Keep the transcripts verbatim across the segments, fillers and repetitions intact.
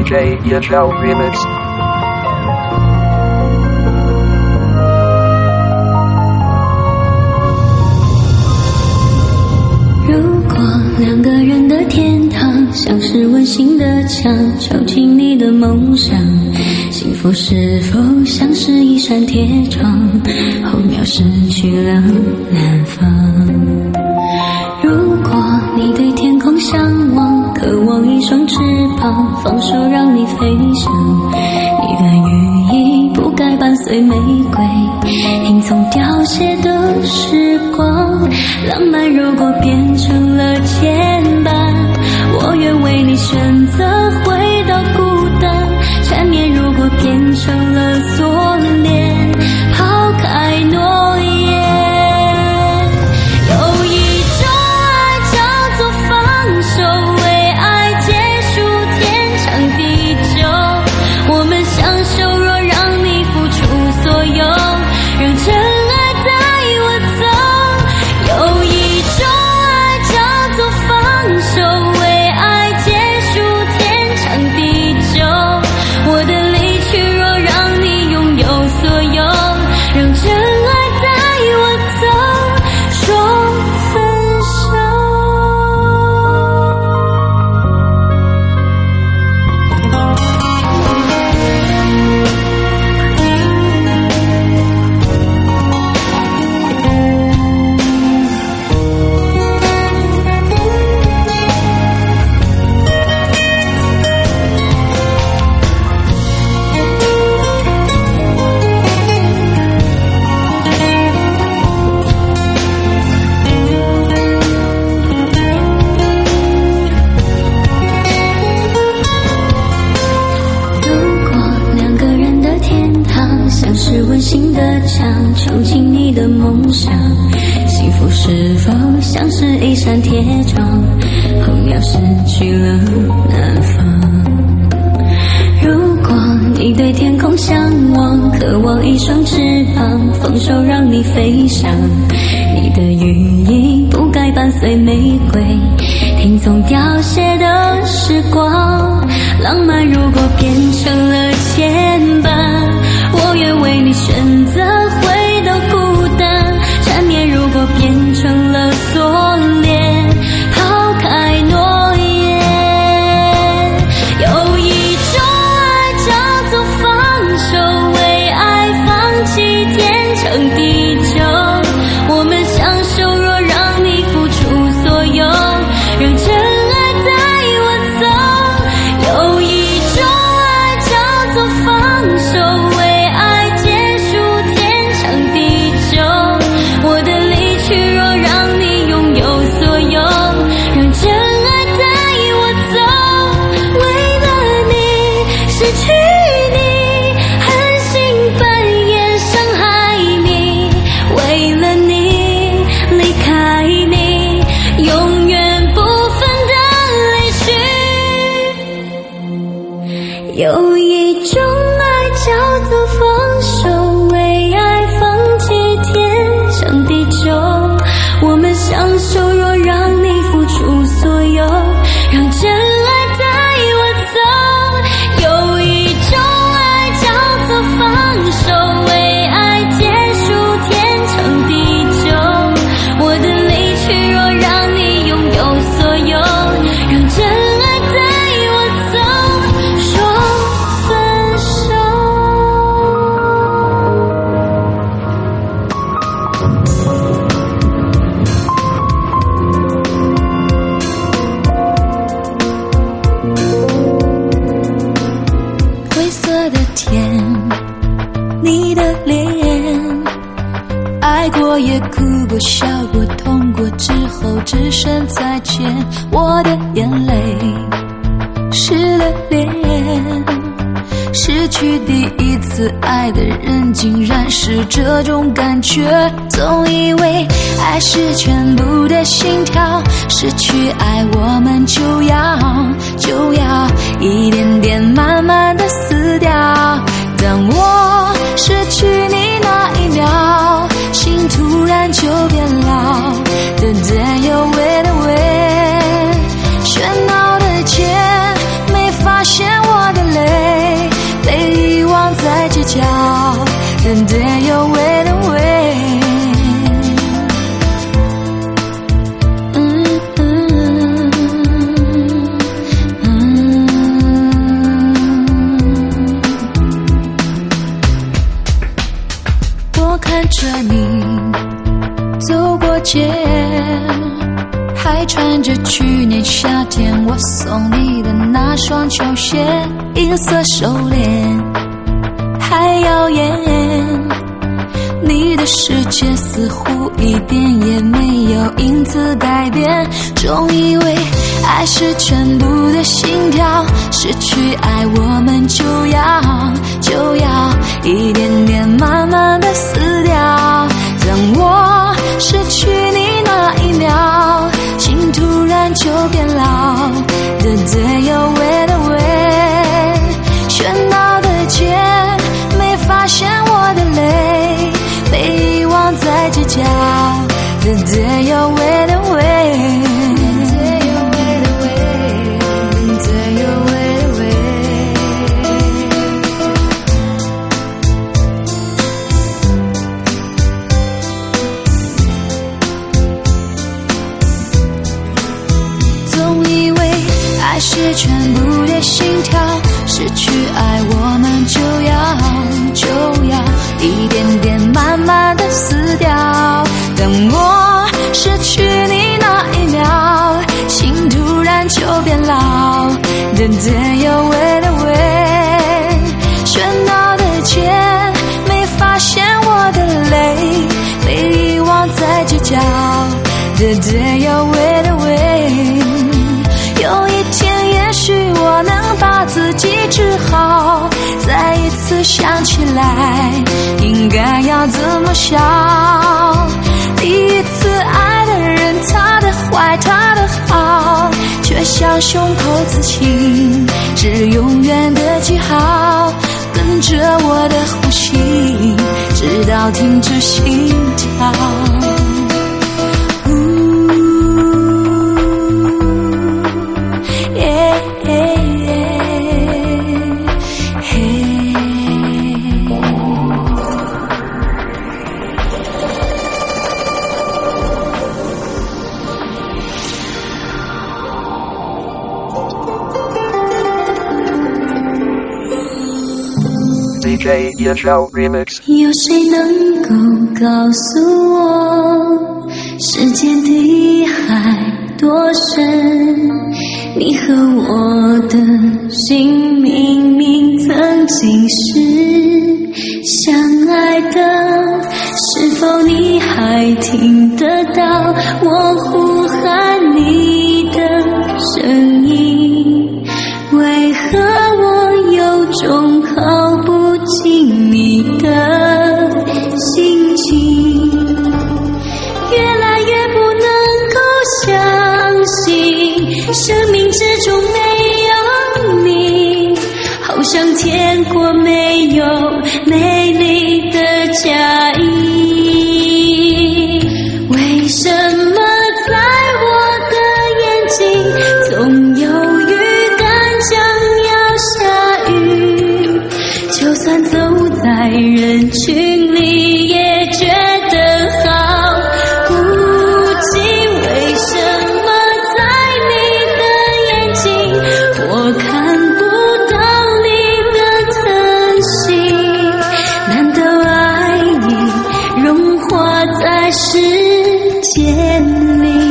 J H L Remix。 如果两个人的天堂像是温馨的墙，敲进你的梦想，幸福是否像是一扇铁窗，候鸟失去了南方。如果你对天空向往，渴望一双翅膀，放手让你飞翔，你的羽翼不该伴随玫瑰，听从凋谢的时光。浪漫如果变成了牵绊，我愿为你选择回到孤单。缠绵如果变成了锁链，抛开诺言。有一种爱叫做放手，为爱结束天长地久。我们相守，若让你付出所有，让真爱带我走。有一种爱叫做放手，为爱结束天长地久。我的离去若让你拥有所有，让真爱带我走，说分手。像是温馨的墙，敲进你的梦想，幸福是否像是一扇铁窗，候鸟失去了南方。如果你对天空向往，渴望一双翅膀，放手让你飞翔，你的羽翼不该伴随玫瑰，听从凋谢的时光。浪漫如果变成了牵绊，我愿为你选择回到孤单。缠绵如果变成了锁链，抛开诺言。有一种爱叫做放手，为爱放弃天长地久。我们相守，若让你付出所有，让真爱带我走。有一种爱叫做放手，为爱结束天长地久。我的离去若让你拥有所有，让真爱带我走。为了你失去你，狠心扮演伤害你，为了你离开你，永远不分的离去。有一种爱叫做放手，为爱放弃天长地久。我们相守，若让你付出所有，让真爱带我走。有一种爱叫做放手，为爱结束天长地久。我的离去若让你拥有所有，让真爱带我走，说分手。灰色的天，你的脸，爱过也哭过笑过痛过之后只剩再见。我的眼泪湿了脸，失去第一次爱的人竟然是这种感觉。总以为爱是全部的心跳，失去爱我们就要就要一点点慢慢的死掉。当我失去你那一秒，心突然就变老。The day you went away， 喧闹的街没发现我的角，人对有味的味。嗯嗯嗯我看着你走过街，还穿着去年夏天我送你的那双球鞋，银色手链还耀眼，你的世界似乎一点也没有因此改变。总以为爱是全部的心跳，失去爱我们就要就要一点点慢慢的死掉。当我失去你那一秒，心突然就变老，对对有味的味，喧闹的街没发现我的泪，被遗忘在街角，对对有味的味，对有味的味，对有味的味。总以为爱是全部的心跳，失去爱我们就要就要一点点慢慢的死掉。当我失去你那一秒，心突然就变老，对对有味的味，喧闹的街没发现我的泪，被遗忘在街角，对对有味的味。有一天也许我能把自己治好，再一次想起来应该要怎么笑。第一次爱的人，他的坏他的好，却像胸口刺青，是永远的记号。跟着我的呼吸，直到停止心跳。 D J 叶少 Remix。 有谁能够告诉我，时间的海多深？你和我的心明明曾经是相爱的，是否你还听得到我呼喊你的声音？为何我有种靠不近你的心情，越来越不能够相信生命之中没有你，好像天国没有美丽的嫁衣。为什么在我的眼睛总有预感将要下雨，就算走在人群里也觉得好孤寂。为什么在你的眼睛我看不到你的疼惜？难道爱已融化在时间里？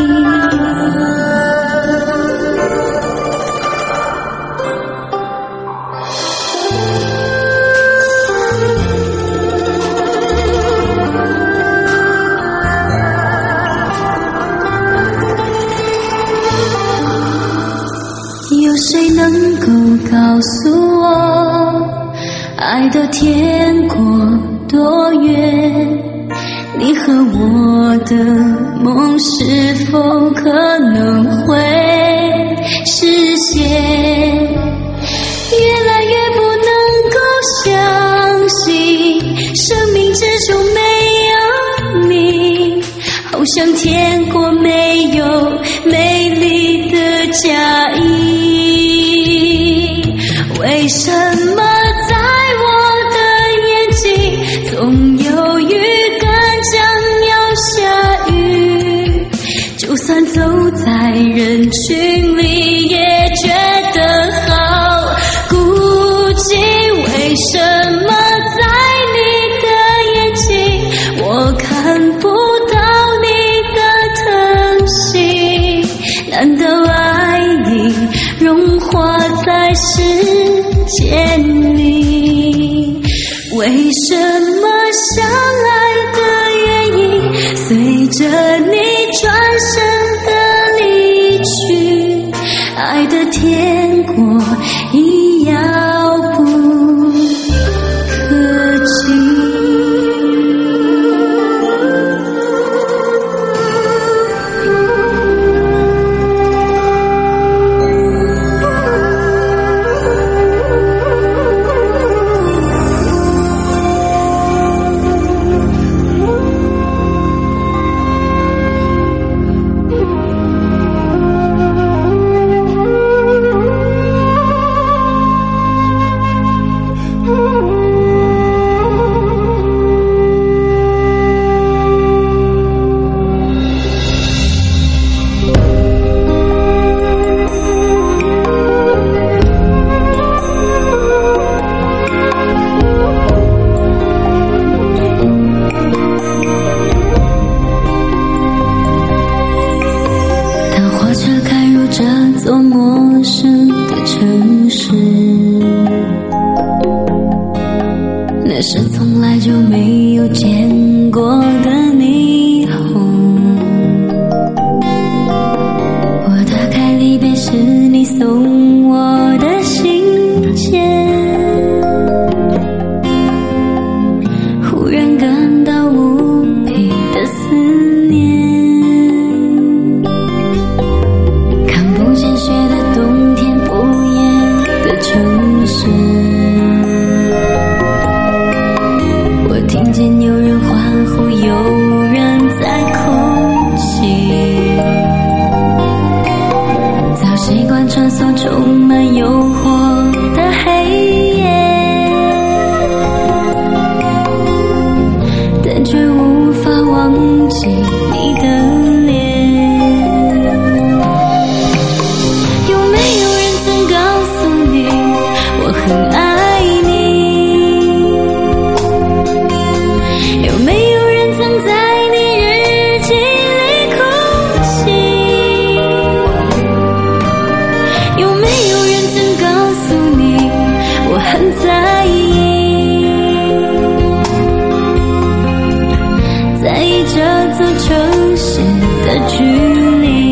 有谁能够告诉我，爱的天国多远？你和我的梦是否可能会实现？越来越不能够相信生命之中没有你，好像天国没有美丽的嫁衣。为什么在我的见你。为什么相爱的原因随着你转身的离去，爱的天国已遥不可及。座陌生的城市，那是从来就没有见过的霓虹。我打开离别时你送我的信件，忽然感到无比的思念。雪的冬天，不夜的城市，我听见有人欢呼，有人在哭泣。早习惯穿梭充满诱惑的黑夜，但却无法忘记你的很爱你，有没有人曾在你日记里哭泣？有没有人曾告诉你我很在意，在意这座城市的距离。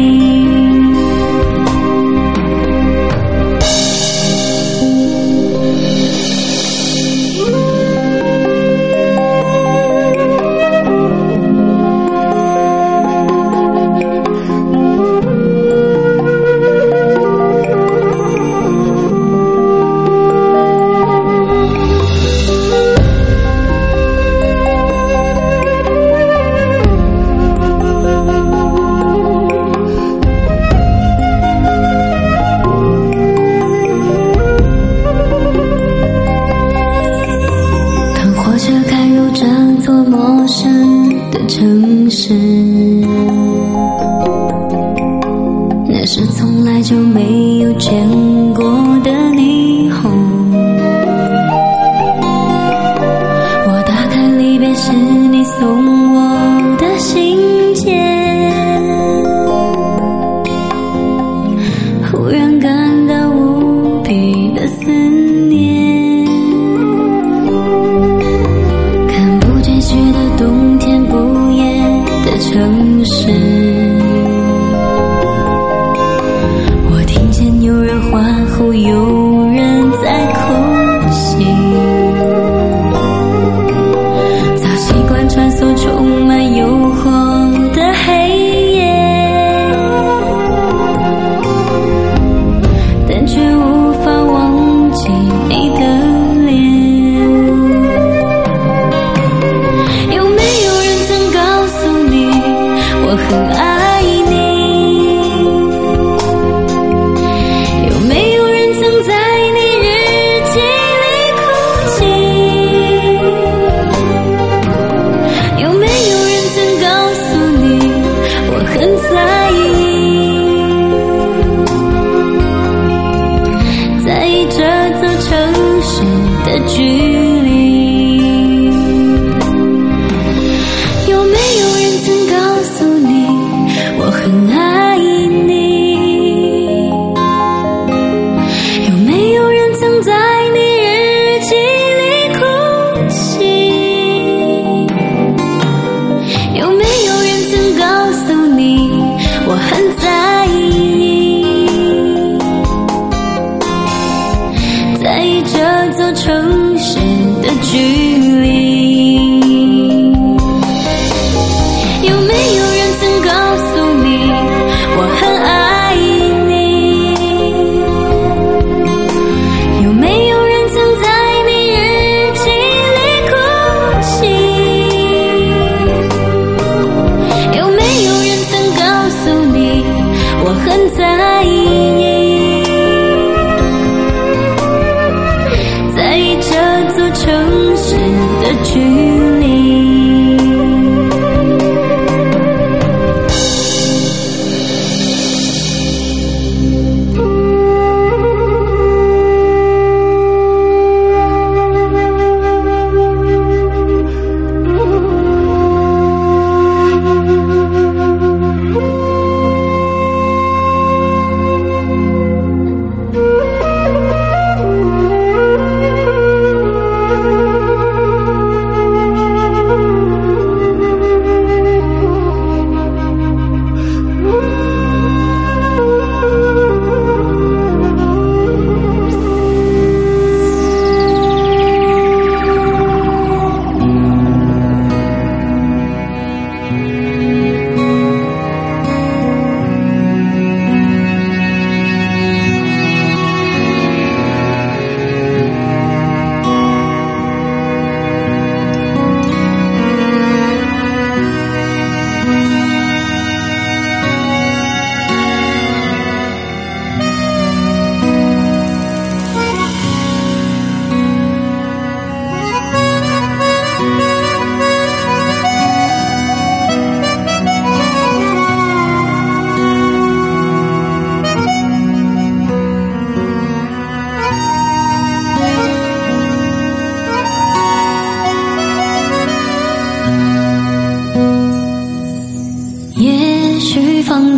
陌生的城市，那是从来就没有见过的霓虹。我打开离别时你送我的信件，忽然感到无比的思念。雪的冬天，不夜的城市，我听见有人欢呼，有人在哭泣。早习惯穿梭中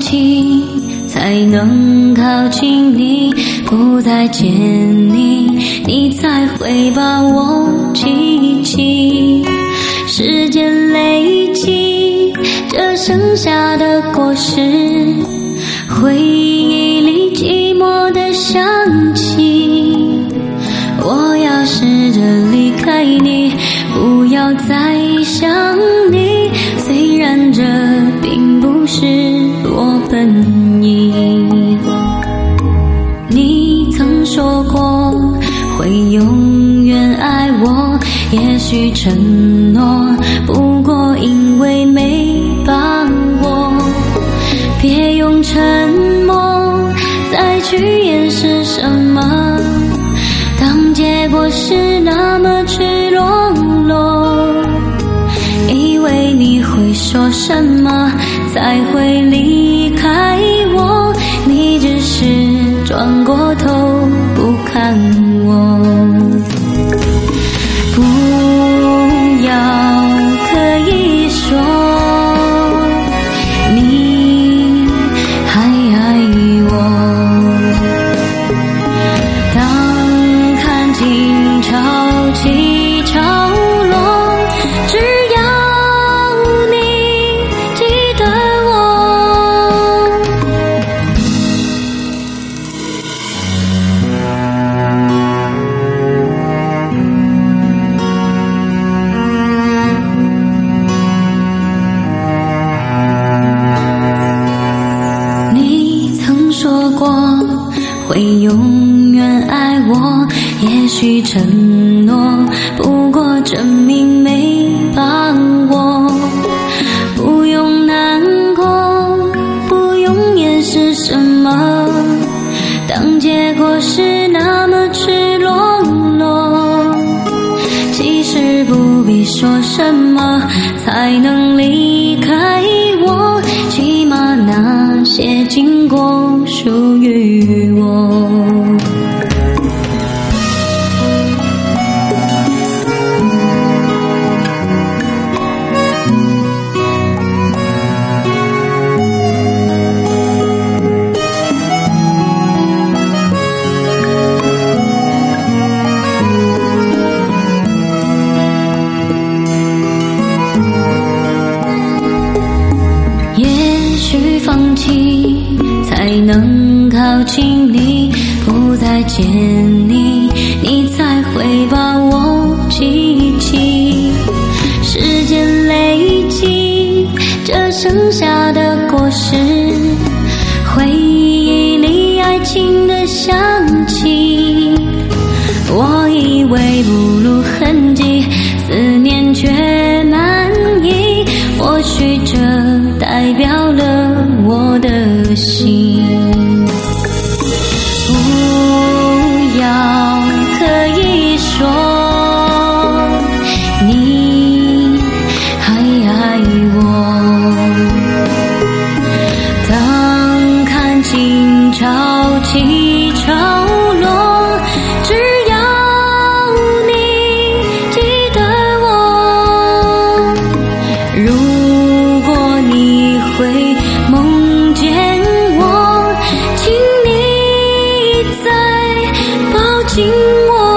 弃，才能靠近你，不再见你，你才会把我记起。时间累积，这剩下的果实，回忆里寂寞的香气。我要试着离开你，不要再想你，虽然这并不是我本意。你曾说过会永远爱我，也许承诺，不过因为没把握。别用沉默再去掩饰什么，当结果是那么赤裸裸，以为你会说什么才会离开我，你只是转过头不看我。不要可以说你还爱我，当看尽潮起潮落，只要你记得我。你曾说过会永远爱我，也许承诺，不过证明没把握。不用难过，不用掩饰什么，当结果是那么赤裸裸，其实不必说什么才能离开我，起码那些经过属于我。放弃才能靠近你，不再见你，你才会把我记起。时间累积，这剩下的果实，回忆里爱情的香气。我以为不露痕迹，思念却满溢，或许这代表了我的心。不要可以说你还爱我，当看尽潮起潮落，只要你记得我。如果你会梦见我，请你再抱紧我。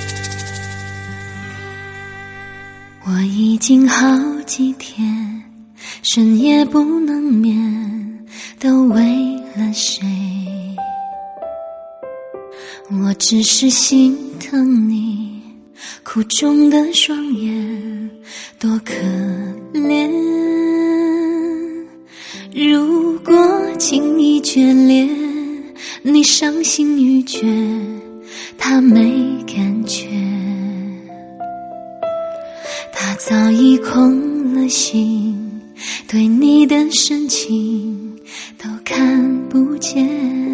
我已经好几天深夜不能眠，都为了谁？我只是心疼你苦肿的双眼，多可怜。如果轻易决裂，你伤心欲绝，他没感觉，他早已空了心，对你的深情都看不见。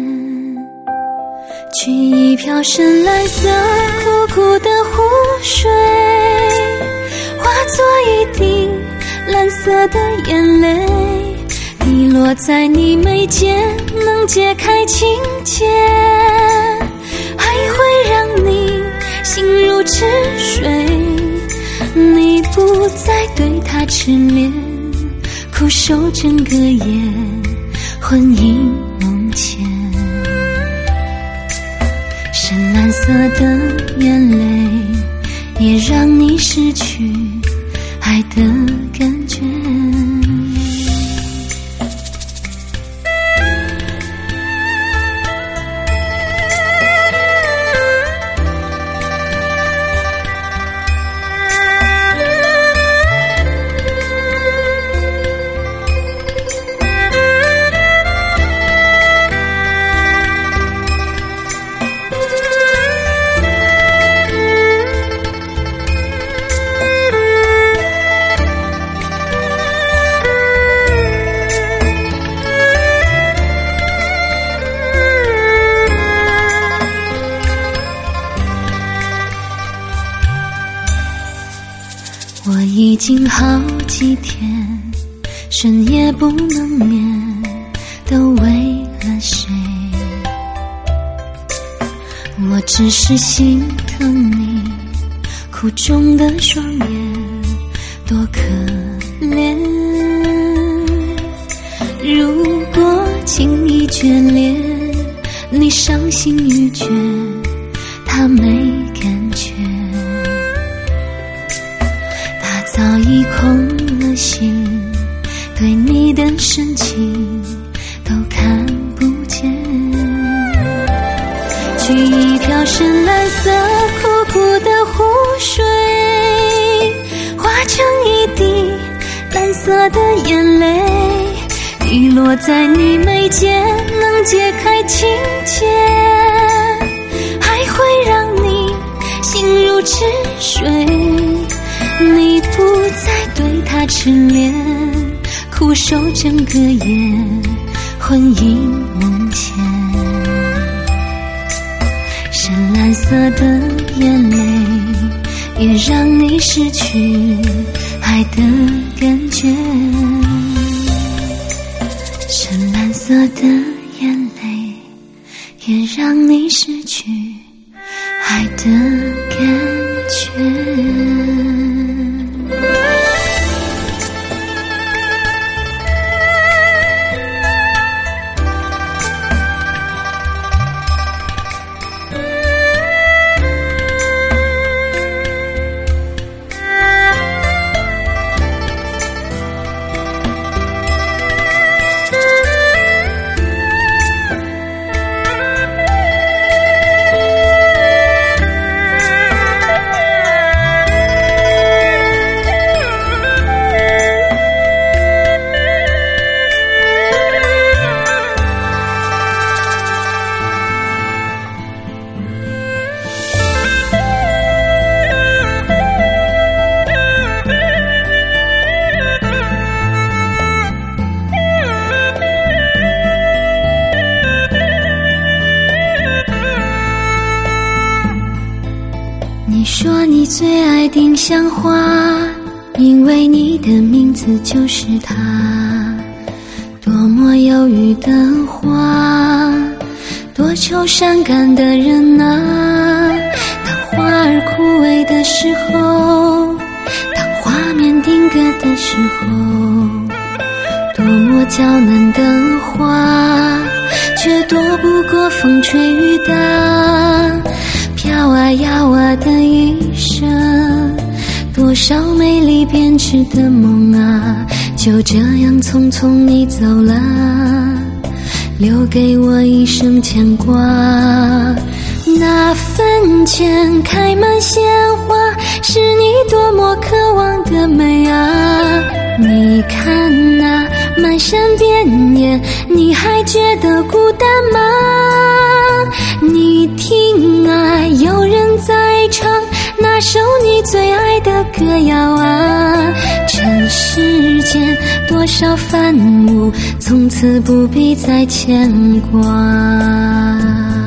取一瓢深蓝色苦苦的湖水，化作一滴蓝色的眼泪，滴落在你眉间，能解开情结，还会让你心如止水。你不再对他痴恋，苦守整个夜，魂萦梦牵。深蓝色的眼泪，也让你失去爱的感觉。我已经好几天深夜不能眠，都为了谁？我只是心疼你苦肿的双眼，多可怜。如果轻易决裂，你伤心欲绝，他没感觉，早已空了心，对你的深情都看不见。取一瓢深蓝色苦苦的湖水，化成一滴蓝色的眼泪，滴落在你眉间，能解开情结，还会让你心如止水。你不再对他痴恋，苦守整个夜，魂萦梦牵。深蓝色的眼泪，也让你失去爱的感觉。深蓝色的眼泪，也让你失去爱的感觉。你说你最爱丁香花，因为你的名字就是它。多么忧郁的花，多愁善感的人啊。当花儿枯萎的时候，当画面定格的时候，多么娇嫩的花，却躲不过风吹雨打。飘啊摇啊的一生，多少美丽编织的梦啊， 就这样匆匆你走了，留给我一生牵挂。那坟前开满鲜花，是你多么渴望的美啊！你看那满山遍野，你还觉得孤单吗？你听啊，有人在唱那首你最爱的歌谣啊！尘世间多少繁芜，从此不必再牵挂。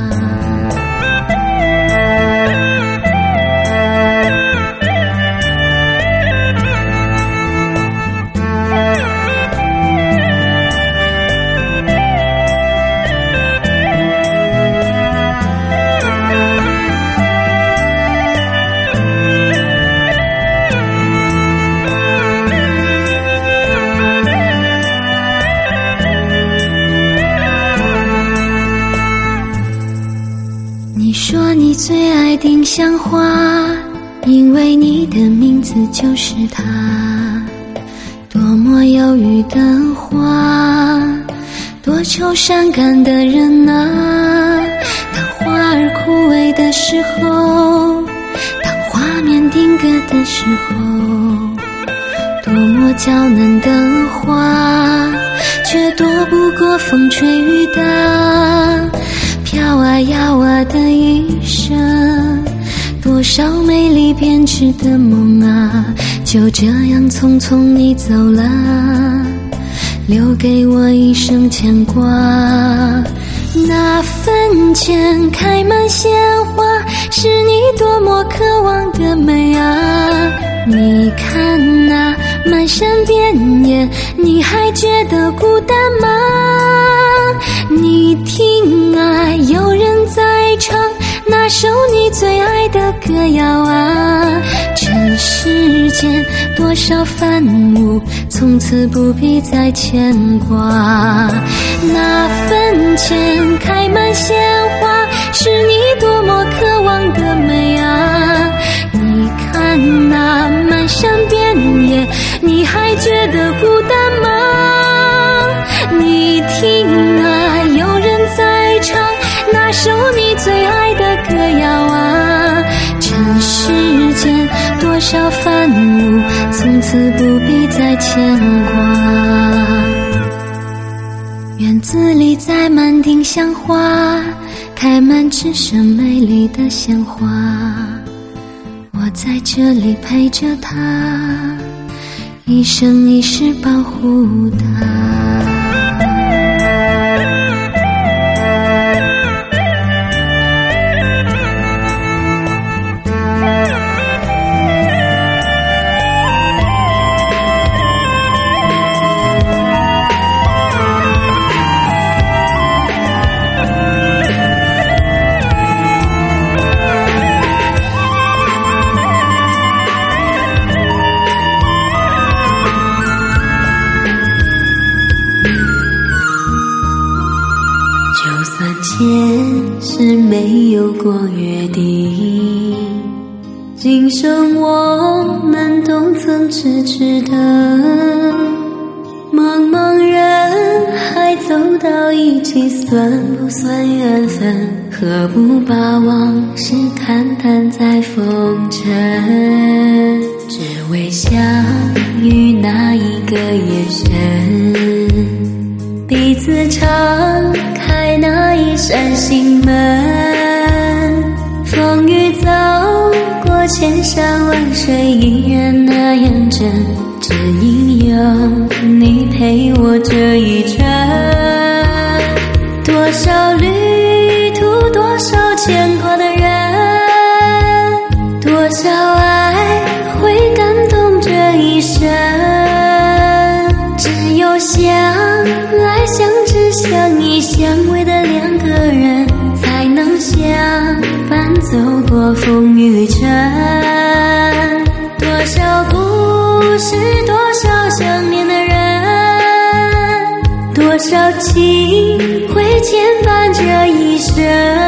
你说你最爱丁香花，因为你的名字就是它。多么忧郁的花，多愁善感的人啊！当花儿枯萎的时候，当画面定格的时候，多么娇嫩的花，却躲不过风吹雨打。飘啊摇啊的一生，多少美丽编织的梦啊，就这样匆匆你走了，留给我一生牵挂。那坟前开满鲜花，是你多么渴望的美啊！你看那满山遍野，你还觉得孤单吗？你听啊，有人在唱那首你最爱的歌谣啊！尘世间多少繁芜，从此不必再牵挂。那坟前开满鲜花，是你多么渴望的美啊！你看那满山遍野，你还觉得孤单吗？你听啊，有人在唱那首你最爱的歌谣啊！尘世间多少繁芜，从此不必再牵挂。院子里栽满丁香花，开满只剩美丽的鲜花。我在这里陪着她，一生一世保护她。前世没有过约定，今生我们都曾痴痴的。茫茫人海走到一起，算不算缘分？何不把往事看淡在风尘？只为相遇那一个眼神，彼此敞开那一扇心门。风雨走过千山万水，姻缘那样真，只因有你陪我这一程。多少旅途，多少牵挂的人，多少爱会感动这一生。只有相爱相知相依相偎的两个人，才能相伴走过风雨尘。多少故事，多少想念的人，多少情会牵绊这一生。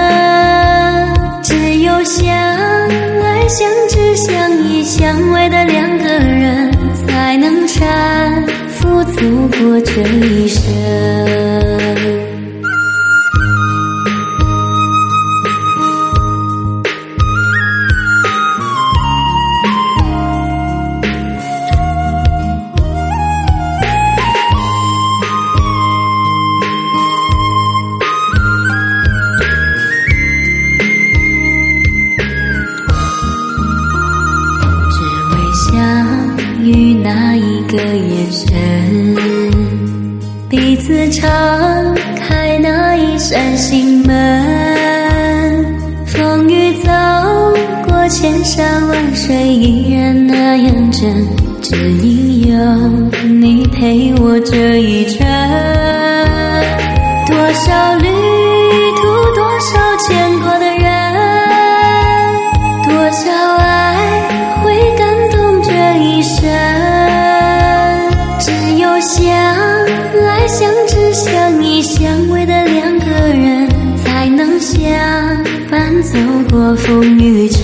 只有相爱相知相依相偎的两个人，才能搀扶这一生。与那一个眼神，彼此敞开那一扇心门，风雨走过千山万水依然那样真，只因有你陪我这一程。多少旅途，多少牵挂的人，多少爱会感动这一生。只有相爱相知相依相偎的两个人，才能相伴走过风雨尘。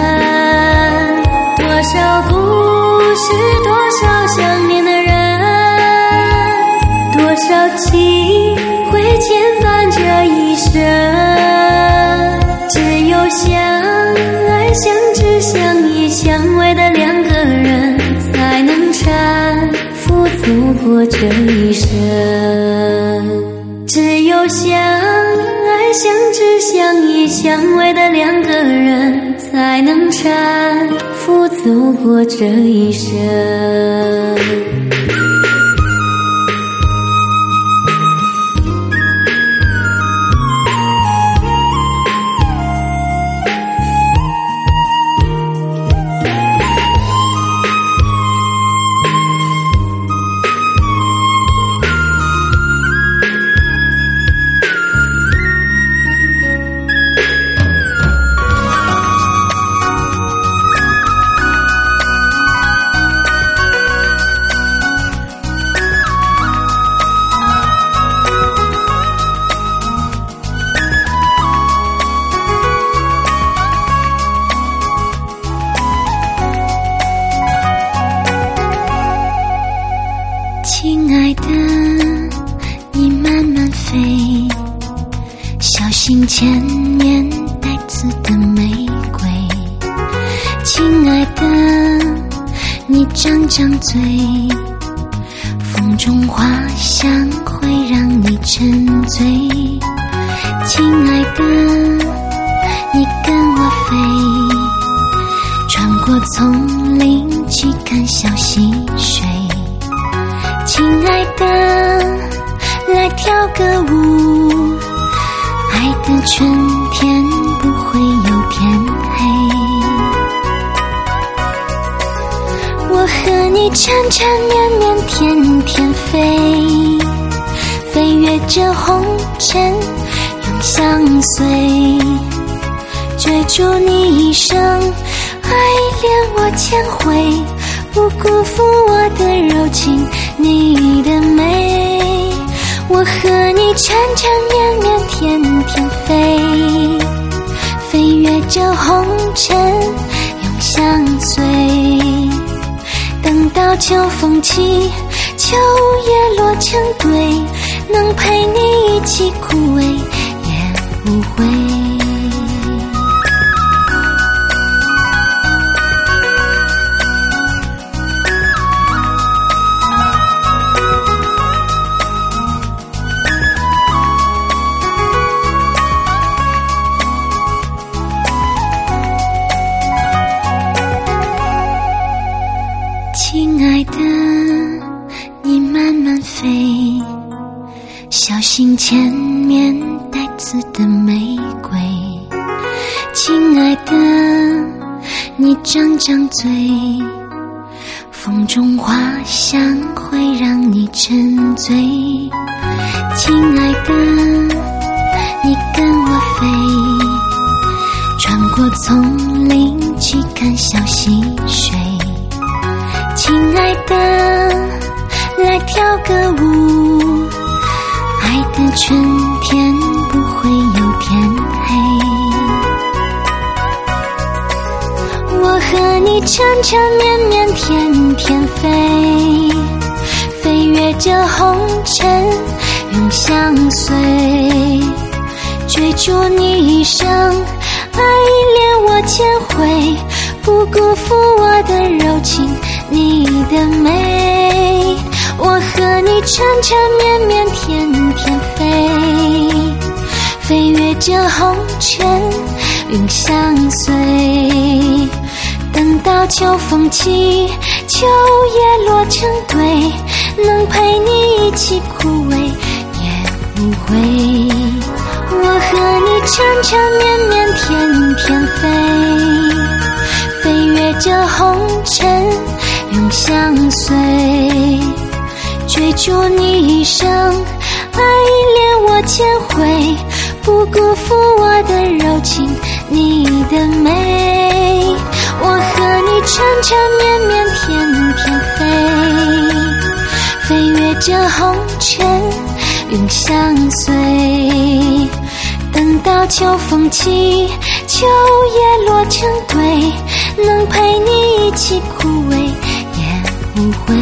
多少故事，多少想念的人，多少情会牵绊这一生。只有相爱相知相依相偎的两个人，才能搀扶走过这一生。只有相爱相知相依相偎的两个人，才能搀扶走过这一生。亲爱的，你慢慢飞，小心前面带刺的玫瑰。亲爱的，你张张嘴，风中花香会让你沉醉。亲爱的，你跟我飞，穿过丛林去看小溪水。亲爱的，来跳个舞，爱的春天不会有天黑。我和你缠缠绵绵天天飞，飞越这红尘永相随，追逐你一生，爱恋我千回，不辜负我的柔情，你的美。我和你缠缠绵绵天天飞，飞越这红尘永相随。等到秋风起，秋叶落成堆，能陪你一起枯萎也无悔。亲爱的，你慢慢飞，小心前面带刺的玫瑰。亲爱的，你张张嘴，风中花香会让你沉醉。亲爱的，你跟我飞，穿过丛林去看小溪水。亲爱的，来跳个舞，爱的春天不会有天黑。我和你缠缠绵绵天天飞，飞飞越这红尘，永相随，追逐你一生，爱恋我千回，不辜负我的柔情，你的美，我和你缠缠绵绵，天天飞，飞越这红尘，永相随。等到秋风起，秋叶落成堆，能陪你一起枯萎也无悔。我和你缠缠绵绵，天天飞，飞越这红尘，永相随，追逐你一生，爱恋我千回，不辜负我的柔情，你的美，我和你缠缠绵绵，天天飞，飞越这红尘，永相随。等到秋风起，秋叶落成堆，能陪你一起枯萎也无悔。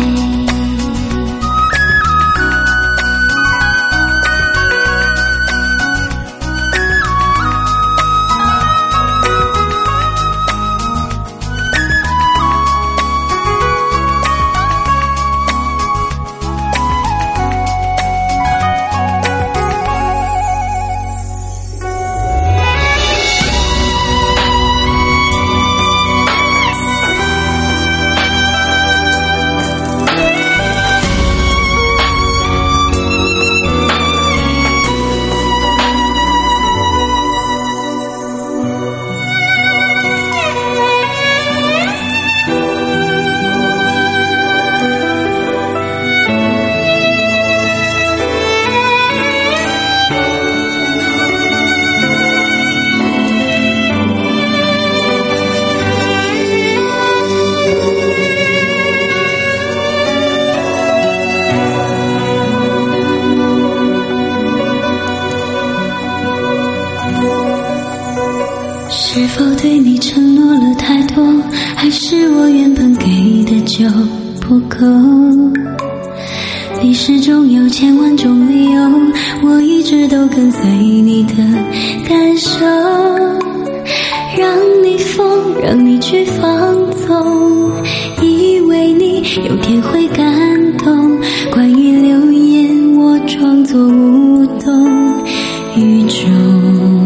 是否对你承诺了太多，还是我原本给的就不够？你始终有千万种理由，我一直都跟随你的感受，让你疯，让你去放纵，以为你有天会感动。关于流言，我装作无动于衷。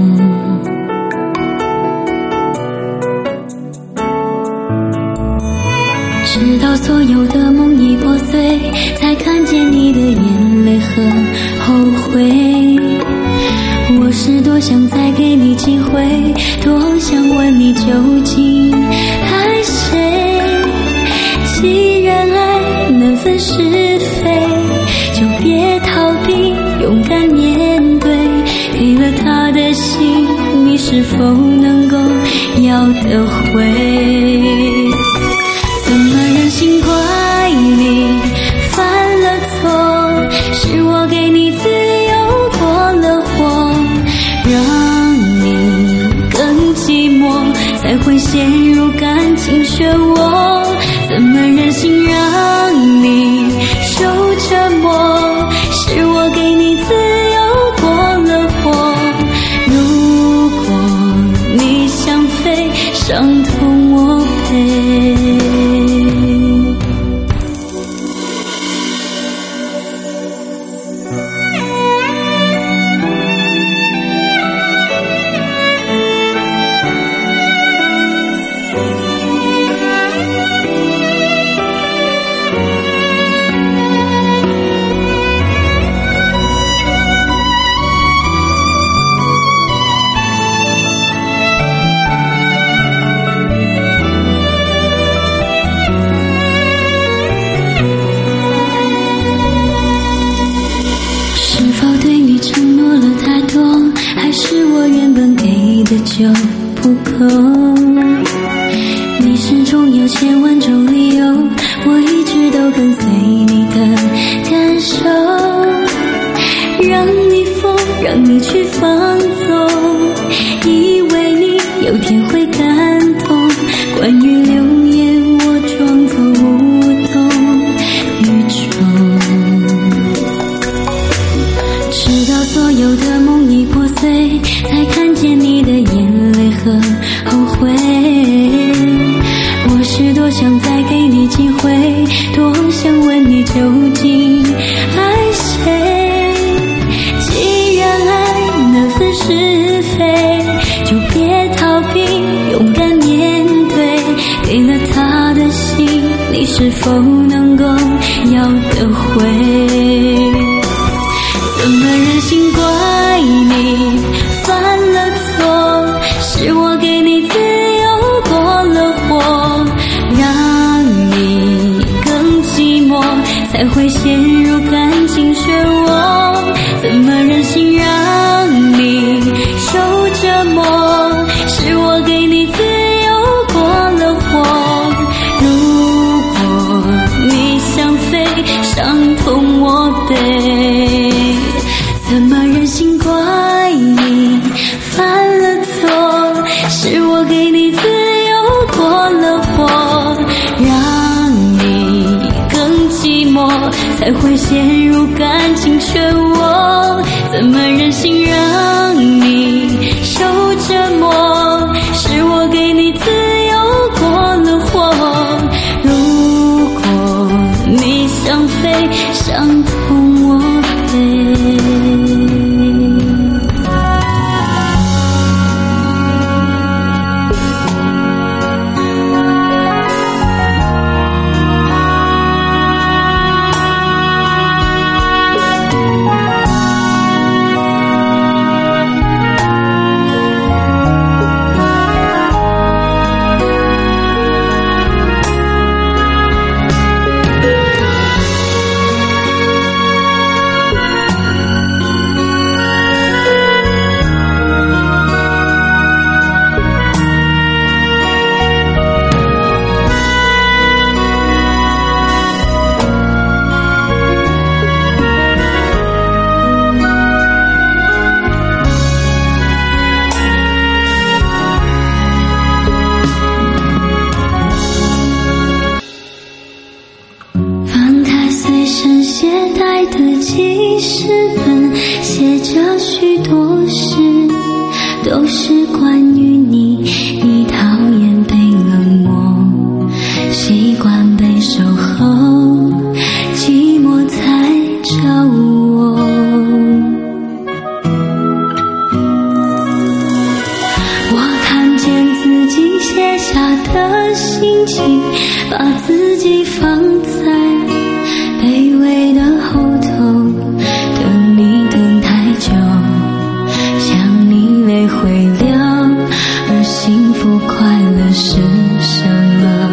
直到所有的梦已破碎，才看见你的眼泪和后悔。我是多想再给你机会，多想问你究竟爱谁。既然爱难分是非，就别逃避，勇敢面对。给了他的心，你是否能够要得回？怎么忍心怪你犯了错？是我给你自由过了火，让你更寂寞，才会陷入感情漩涡。怎么忍心让你受折磨？是我给你自由过了火。如果你想飞，伤痛我陪。就不够，你始终有千万种理由，我一直都跟随你的感受，让你疯，让你去放纵，以为你有天会感动。关于流言，我装作无动于衷。 是否能够要得回？怎么忍心怪你犯了错？是我给你自由过了火，让你更寂寞，才会陷入感情漩涡。怎么忍心让你受折磨？是我给你自由过了火。如果你想飞，伤痛我背。怎么忍心怪你犯了错？是我给你自由过了火，让你更寂寞，才会陷入感情漩涡。怎么忍心让你受折磨？是我给你自由过了火。如果你想飞，伤痛我背。记事本写着许多事，都是关于你。你讨厌被冷漠，习惯被守候，寂寞才找我。我看见自己写下的心情，把自己放在卑微的后头，等你等太久，想你泪会流，而幸福快乐是什么？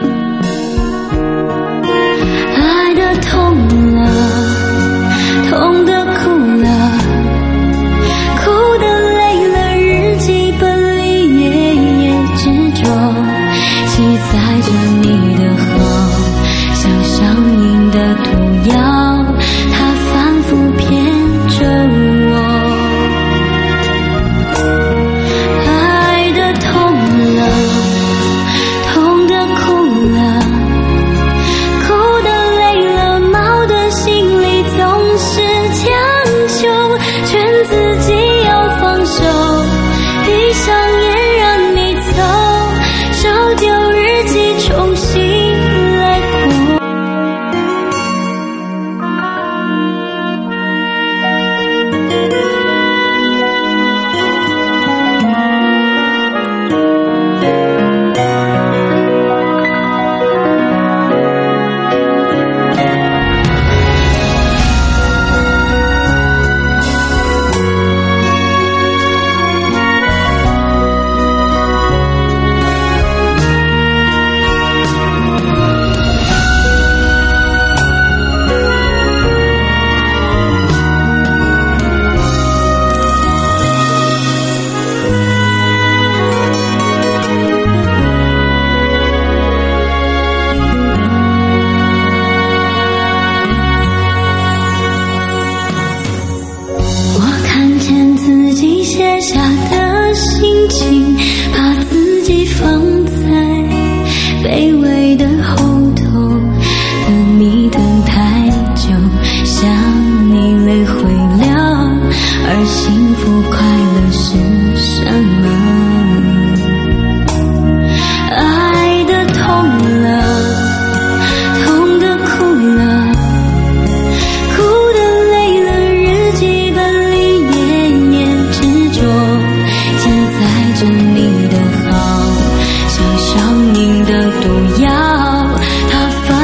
爱的痛了，痛的哭了，哭的累了，日记本里夜夜执着，记载着你的好，像上瘾的毒药，它反复骗着我。爱的痛了，痛的哭了，哭的累了，毛的心里总是强求，劝自己要放手，闭上眼让你走，烧丢日记重新来过。写下的心情，把自己放在卑微的后头，等你等太久，想你泪会流，而幸福快乐是什么？爱的痛了，痛的哭了，哭的累了，日记本里夜夜执着，记载着你的好，像上瘾的毒药，它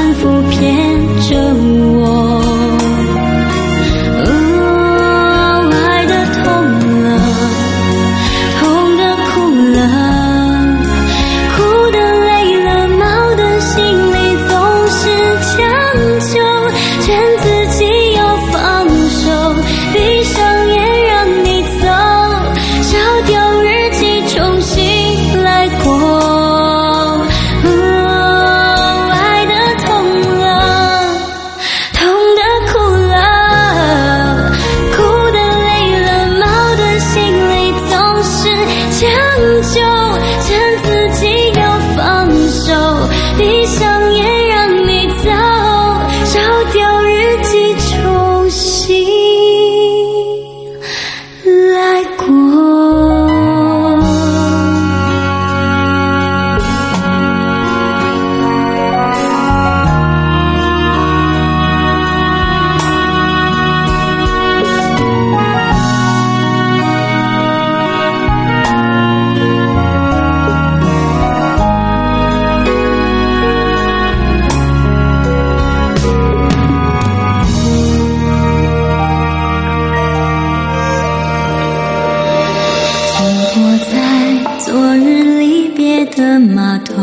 的码头。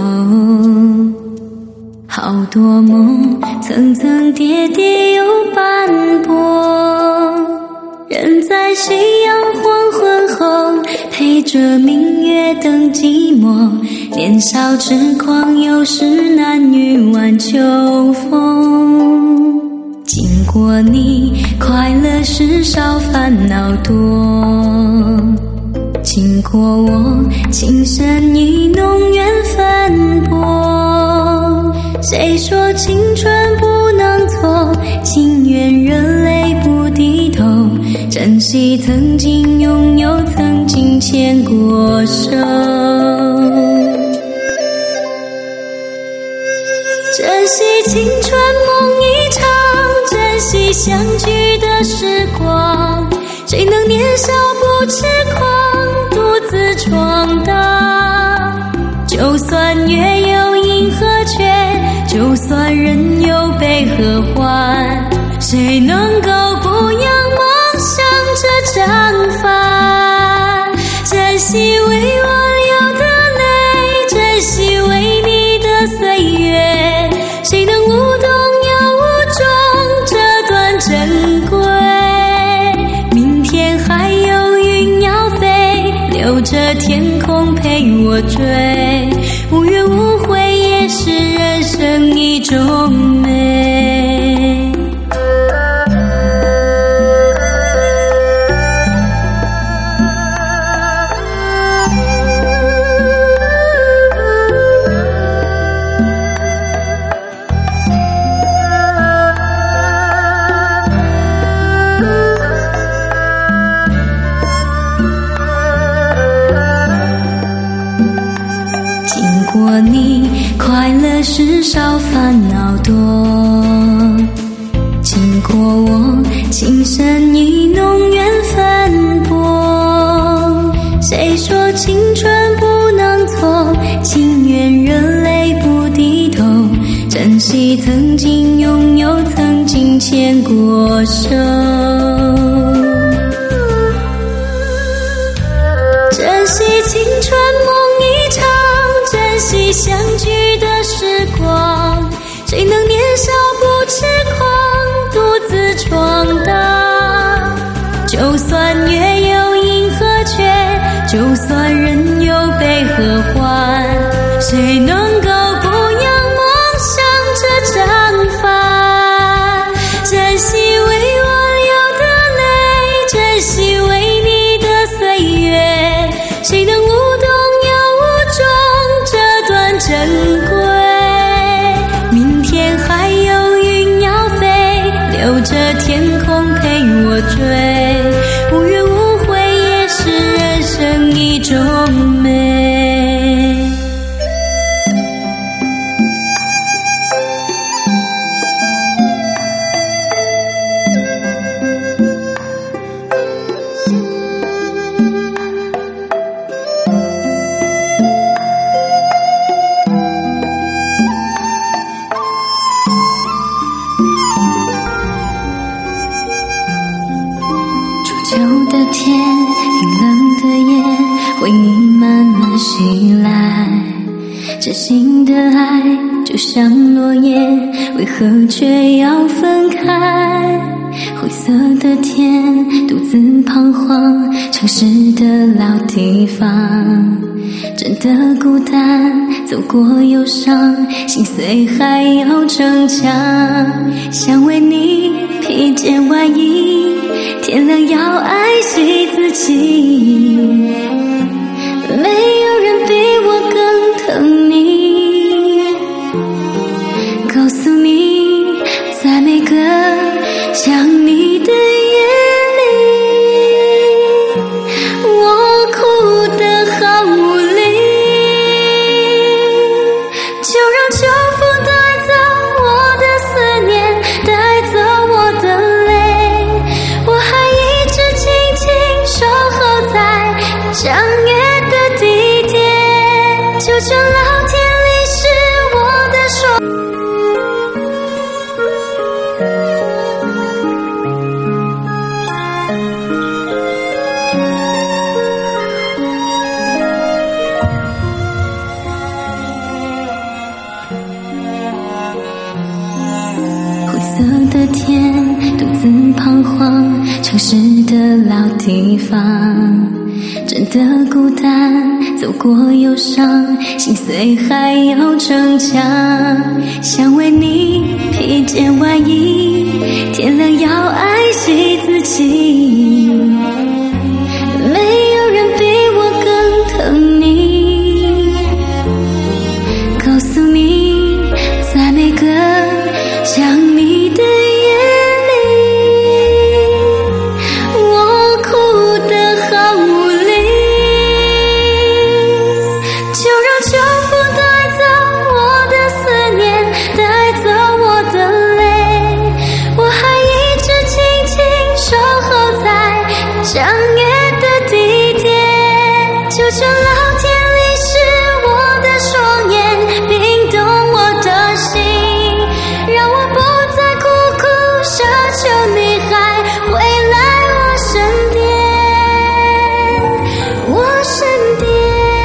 好多梦层层叠叠又斑驳，人在夕阳黄昏后陪着明月等寂寞，年少痴狂有时难御晚秋风。经过你快乐时少烦恼多，经过我情深意浓缘分薄。谁说青春不能错，情愿热泪不低头，珍惜曾经拥有，曾经牵过手。珍惜青春梦一场，珍惜相聚的时光，谁能年少不痴狂，独自闯荡。就算月有阴和缺，就算人有悲和欢，谁能够不扬梦想着绽放？珍惜为我流的泪，珍惜为你的岁月，谁能无动又无衷这段珍贵？明天还有云要飞，留着天空陪我追，无怨无悔也是人生一种美。经过你快乐时少烦恼多，经过我情深意浓缘分薄。谁说青春不能错，情愿热泪不低头，珍惜曾经拥有，曾经牵过手。珍惜青春梦一场，珍惜相聚的时光，谁能年少不痴狂，独自闯荡。就算月有阴和缺，就算人有悲和欢，谁能够不扬梦想着绽放？珍惜为我流的泪，珍惜为你的岁月，谁能无动又无衷这段珍贵？明天还有云要飞，留着天空陪我追，无怨无悔也是人生一种美。初秋的天，冰冷的夜，回忆慢慢袭来。真心的爱就像落叶，为何却要分开？灰色的天，独自彷徨，城市的老地方，真的孤单，走过忧伤，心碎还要逞强。想为你披件外衣，天亮要爱惜自己，没有人比我更疼你。告诉你，在每个想你的夜里，我哭得好无力。就让秋风带走我的思念，带走我的泪，我还一直紧紧守候在城市的老地方，真的孤单，走过忧伤，心碎还要逞强，想为你披件外衣，天亮要爱惜自己，没有人比我更疼你，告诉你，在每个想你的夜里，我哭得好无力，就让秋风带走我的思念，带走我的泪，我还一直静静守候在相约的地点，求求老天淋湿我的双眼，冰冻我的心，让我不再苦苦奢求你还回来我身边，我身边。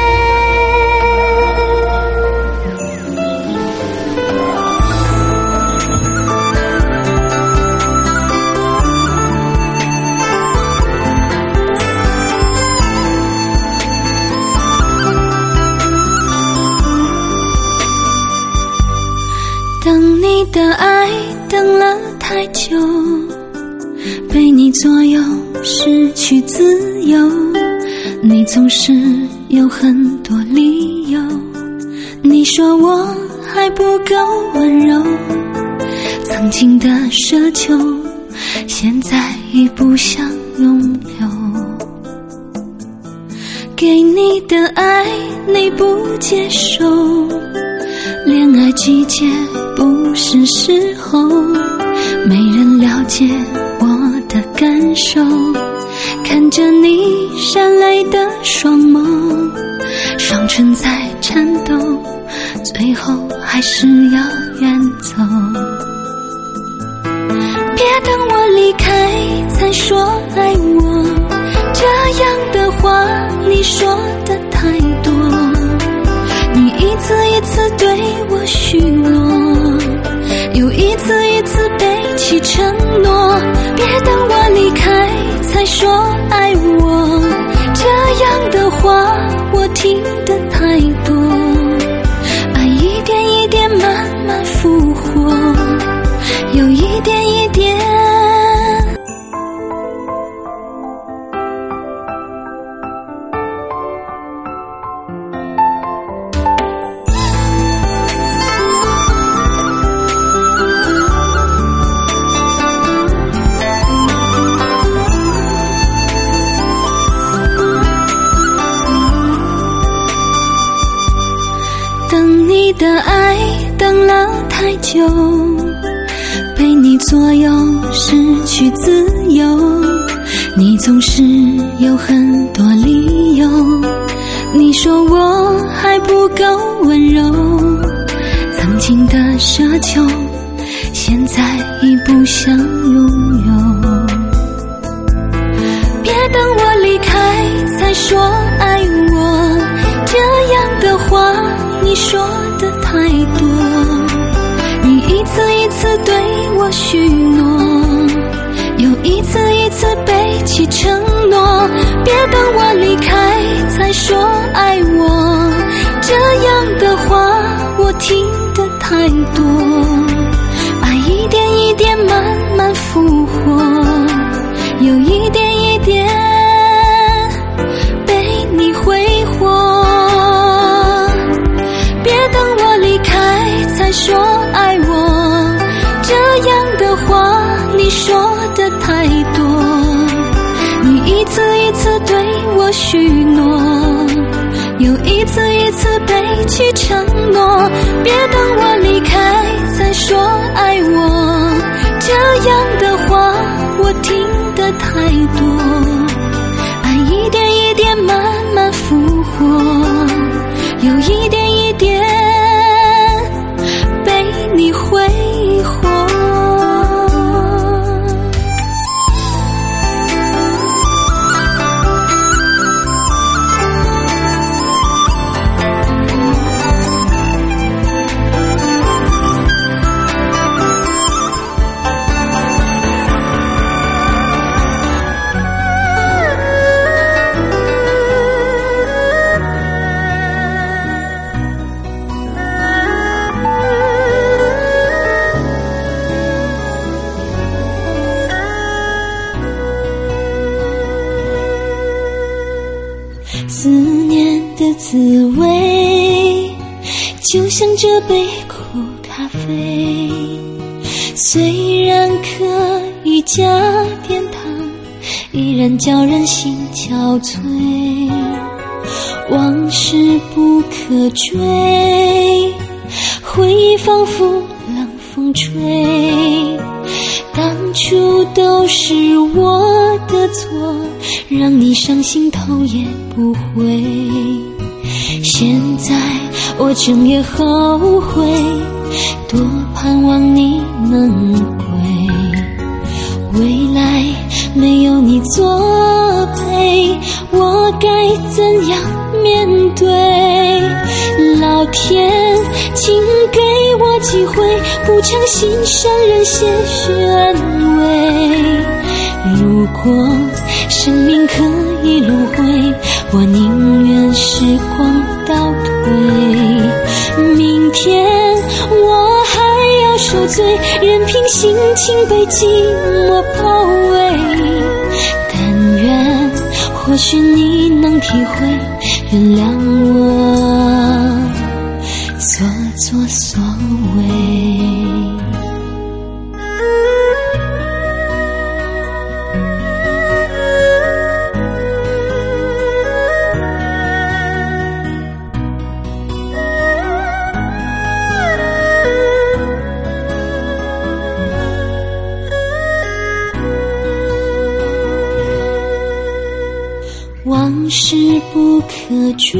等你的爱等了太久，被你左右失去自由，你总是有很多理由，你说我还不够温柔，曾经的奢求现在已不想拥有，给你的爱你不接受，恋爱季节不是时候，没人了解我的感受，看着你闪泪的双眸，双唇在颤抖，最后还是要远走，别等我离开才说爱我，这样的话你说的太多，你一次一次对我许诺，又一次一次背弃承诺，别等我离开才说爱我，这样的话我听得太多，爱一点一点慢慢复活，又一点一点。等你的爱等了太久，被你左右失去自由，你总是有很多理由，你说我还不够温柔，曾经的奢求现在已不想拥有，别等我离开才说爱我，这样的话你说的太多，你一次一次对我许诺，又一次一次背弃承诺，别等我离开才说爱我，这样的话我听得太多，爱一点一点慢慢复活，又一点一点被你挥霍，别等我离开才说爱我，这样的话你说的太多，你一次一次对我许诺，又一次一次背弃承诺，别等我离开才说爱我，这样的话我听得太多，爱一点一点慢慢复活，有一点一点被你挥霍。 就像这杯苦咖啡，虽然可以加点糖，依然叫人心憔悴。往事不可追，回忆仿佛冷风吹，当初都是我的错，让你伤心头也不回。现在我正也后悔，多盼望你能归。未来没有你作陪，我该怎样面对？老天，请给我机会，补偿心上人些许安慰。如果生命可以轮回，我宁愿时光倒退。明天我还要受罪，任凭心情被寂寞包围。但愿或许你能体会，原谅我所作所为。往事不可追，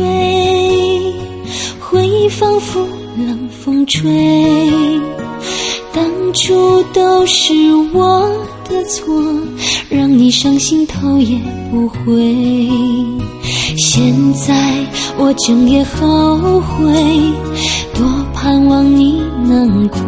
回忆仿佛冷风吹，当初都是我的错，让你伤心头也不回。现在我正也后悔，多盼望你能归。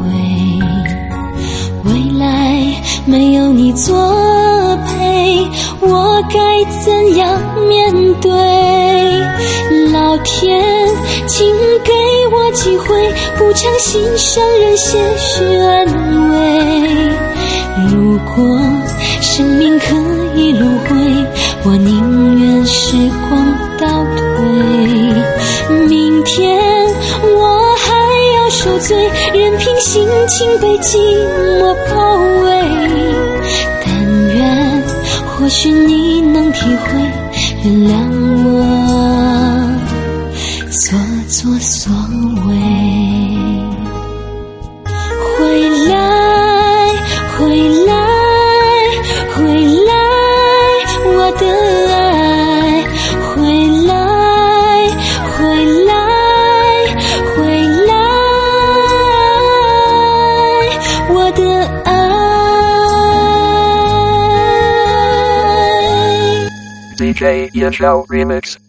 未来没有你作陪，我该怎样面对？老天，请给我机会，补偿心上人些许安慰。如果生命可以轮回，我宁愿时光倒退。明天我还要受罪，任凭心情被寂寞包围。但愿或许你能体会，原谅我所作所为。回来，回来，回来，我的爱，回来，回来，回来，我的爱。 D J Yeshao Remix